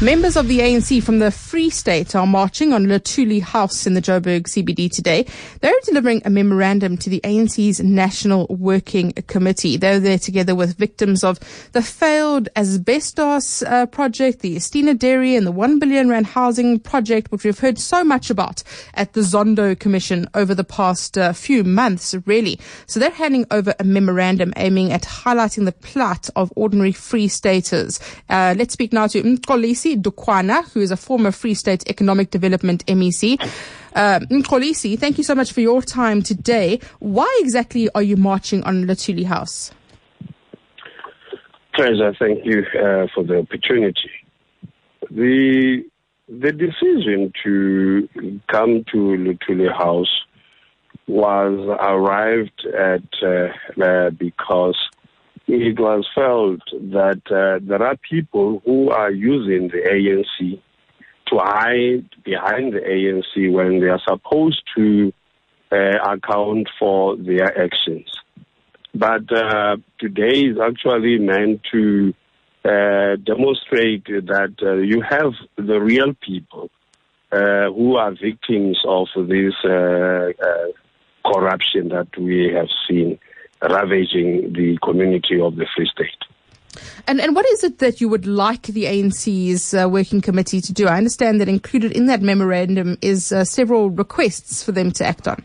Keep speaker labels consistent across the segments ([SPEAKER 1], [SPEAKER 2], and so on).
[SPEAKER 1] Members of the ANC from the Free State are marching on Luthuli House in the Joburg CBD today. They're delivering a memorandum to the ANC's National Working Committee. They're there together with victims of the failed asbestos project, the Estina Dairy and the 1 billion rand housing project, which we've heard so much about at the Zondo Commission over the past few months, really. So they're handing over a memorandum aiming at highlighting the plight of ordinary Free Staters. Let's speak now to Mxolisi Dukwana, who is a former Free State Economic Development MEC. Mxolisi, thank you so much for your time today. Why exactly are you marching on Luthuli House?
[SPEAKER 2] Treasure, thank you for the opportunity. The decision to come to Luthuli House was arrived at because it was felt that there are people who are using the ANC to hide behind the ANC when they are supposed to account for their actions. But today is actually meant to demonstrate that you have the real people who are victims of this corruption that we have seen ravaging the community of the Free State.
[SPEAKER 1] And what is it that you would like the ANC's working committee to do? I understand that included in that memorandum is several requests for them to act on.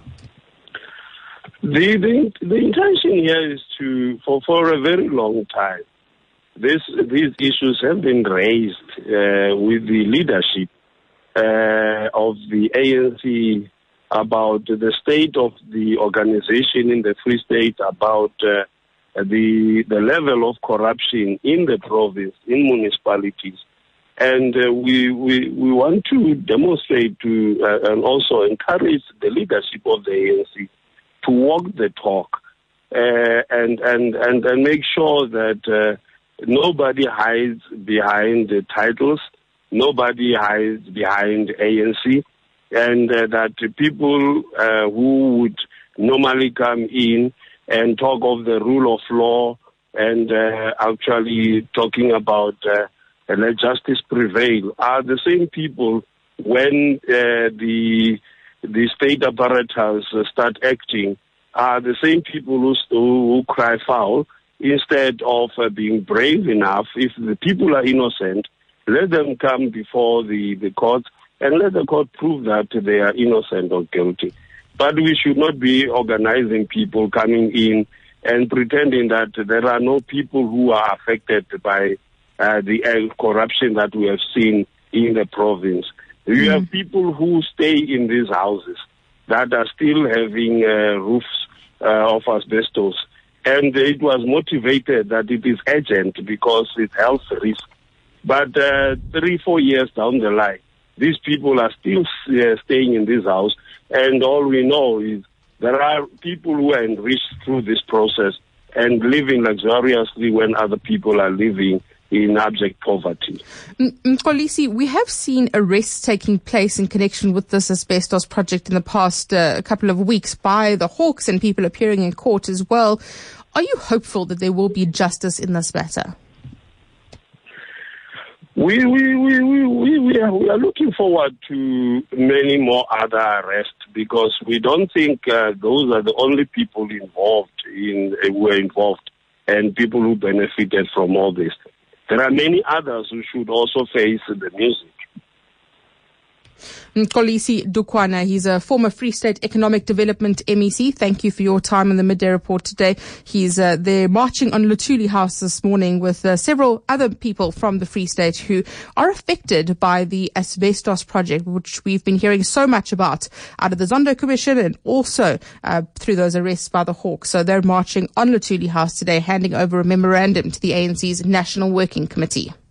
[SPEAKER 2] The intention here is for a very long time, these issues have been raised with the leadership of the ANC about the state of the organization in the Free State, about the level of corruption in the province, in municipalities. And we want to demonstrate and also encourage the leadership of the ANC to walk the talk and make sure that nobody hides behind the titles, nobody hides behind ANC, and that people who would normally come in and talk of the rule of law and actually talking about let justice prevail are the same people when the state apparatus start acting, are the same people who cry foul instead of being brave enough. If the people are innocent, let them come before the court and let the court prove that they are innocent or guilty. But we should not be organizing people coming in and pretending that there are no people who are affected by the corruption that we have seen in the province. You have people who stay in these houses that are still having roofs of asbestos. And it was motivated that it is urgent because it's health risk. But 3-4 years down the line, these people are still staying in this house, and all we know is there are people who are enriched through this process and living luxuriously when other people are living in abject poverty.
[SPEAKER 1] Mxolisi, we have seen arrests taking place in connection with this asbestos project in the past couple of weeks by the Hawks and people appearing in court as well. Are you hopeful that there will be justice in this matter?
[SPEAKER 2] We are looking forward to many more other arrests because we don't think those are the only people who were involved and people who benefited from all this. There are many others who should also face the music.
[SPEAKER 1] Mxolisi Dukwana, he's a former Free State Economic Development MEC. Thank you for your time on the Midday Report today. He's there marching on Luthuli House this morning with several other people from the Free State who are affected by the asbestos project, which we've been hearing so much about out of the Zondo Commission and also through those arrests by the Hawks. So they're marching on Luthuli House today, handing over a memorandum to the ANC's National Working Committee.